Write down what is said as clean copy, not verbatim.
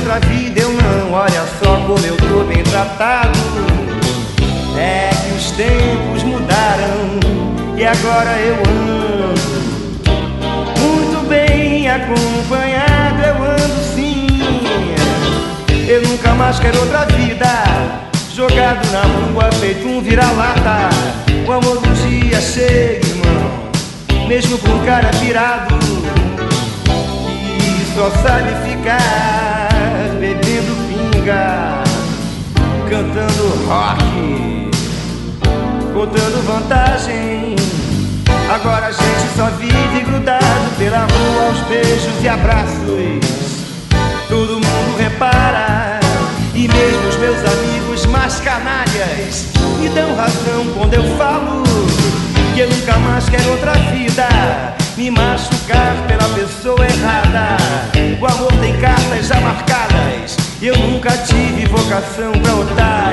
outra vida eu não. Olha só como eu tô bem tratado. É que os tempos mudaram e agora eu ando muito bem acompanhado. Eu ando sim. Eu nunca mais quero outra vida, jogado na rua feito um vira-lata. O amor um dia chega, irmão, mesmo com o cara pirado, e só sabe ficar bebendo pinga, cantando rock, contando vantagem. Agora a gente só vive grudado pela rua aos beijos e abraços. Todo mundo repara, e mesmo os meus amigos mais canalhas me dão razão quando eu falo que eu nunca mais quero outra vida, me machucar pela pessoa errada. O amor tem cartas já marcadas, eu nunca tive vocação pra otário.